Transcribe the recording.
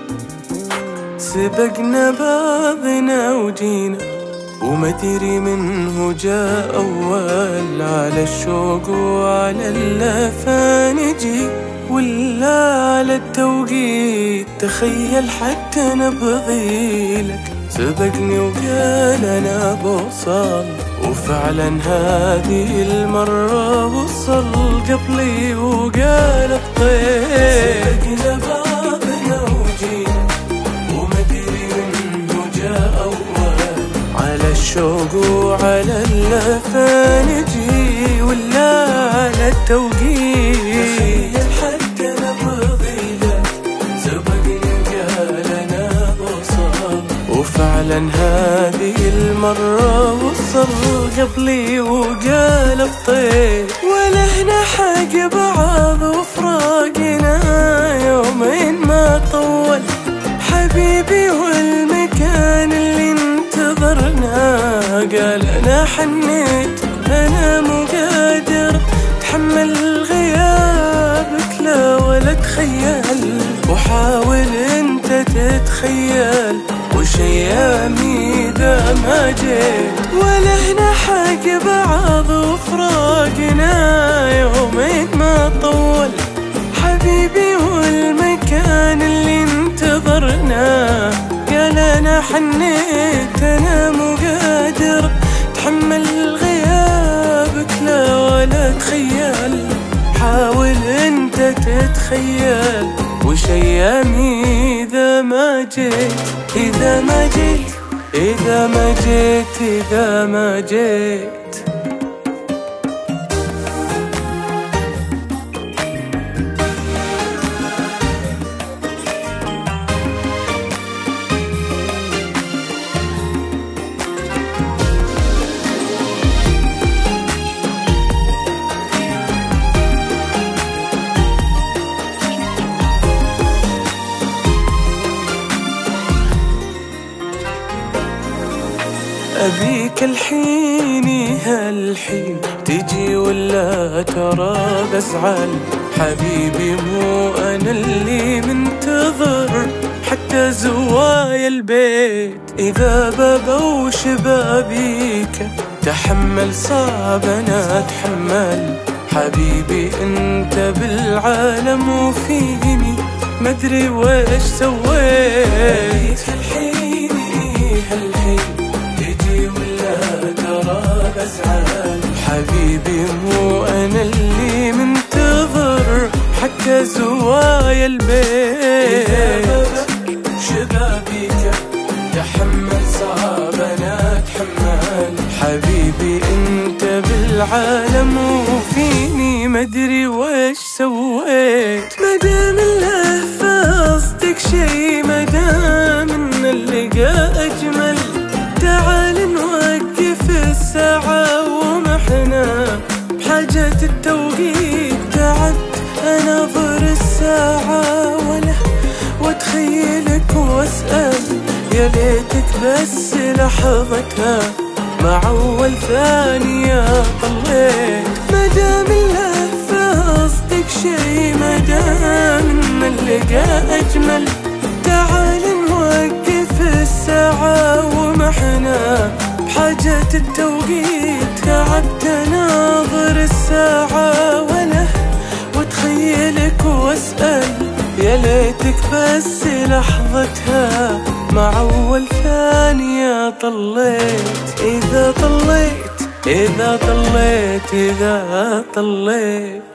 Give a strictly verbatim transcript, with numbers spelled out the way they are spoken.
سبقنا بعضنا وجينا ومدري منه جاء أول، على الشوق وعلى اللهفة نجي ولا على التوقيت. تخيل حتى نبضي لك سبقني وقال أنا بوصل، وفعلا هذه المرة وصل قبلي وقال الطير. سبقنا بعضنا وجينا ومدري منه جاء أول، على الشوق وعلى اللهفة نجي ولا على التوقيت. تخيل حتى نبضي لك سبقني وقال أنا بوصل، وفعلا هذه المرة وصل قبلي وقال الطير. ولهنا حق بعض وفراقنا يومين ما طول حبيبي، والمكان اللي انتظرنا قال أنا حنيت أنا مو قادر تحمل غيابك لا ولا تخيل، وحاول انت تتخيل وش ايامي اذا ما جيت. ولهنا حق بعض وفراقنا يومين ما طول حبيبي، والمكان اللي انتظرنا قال انا حنيت انا مو قادر تحمل غيابك لا ولا تخيل، حاول انت تتخيل وش ايامي اذا ما جيت. اذا ما جيت اذا ما جيت اذا ما جيت. أبيك الحين هالحين تجي ولا ترى بزعل، حبيبي مو أنا اللي منتظر حتى زوايا البيت. إذا بابا وشبابيك تحمل صعب أنا أتحمل، حبيبي أنت بالعالم وفيني مدري ويش سويت. هالحين هالحين بزعل، حبيبي مو أنا اللي منتظر حتى زوايا البيت. إذا شبابيك تحمل صعب أنا أتحمل، حبيبي أنت بالعالم وفيني مدري ويش سويت. مدام اللهفة قصدك شي، مدام إن اللقاء أجمل، تعال نوقف الساعة ومحنا بحاجة التوقيت. تعبت أناظر الساعة ولا واتخيلك واسأل، يا ليتك بس لحظتها مع أول ثانية طليت. مدام اللهفة قصدك شي، مدام إن اللقاء أجمل، تعال نوقف الساعة ومحنا بحاجة التوقيت. تعبت أناظر الساعة ولا واتخيلك واسأل، يا ليتك بس لحظتها مع أول ثانية طليت. إذا طليت إذا طليت إذا طليت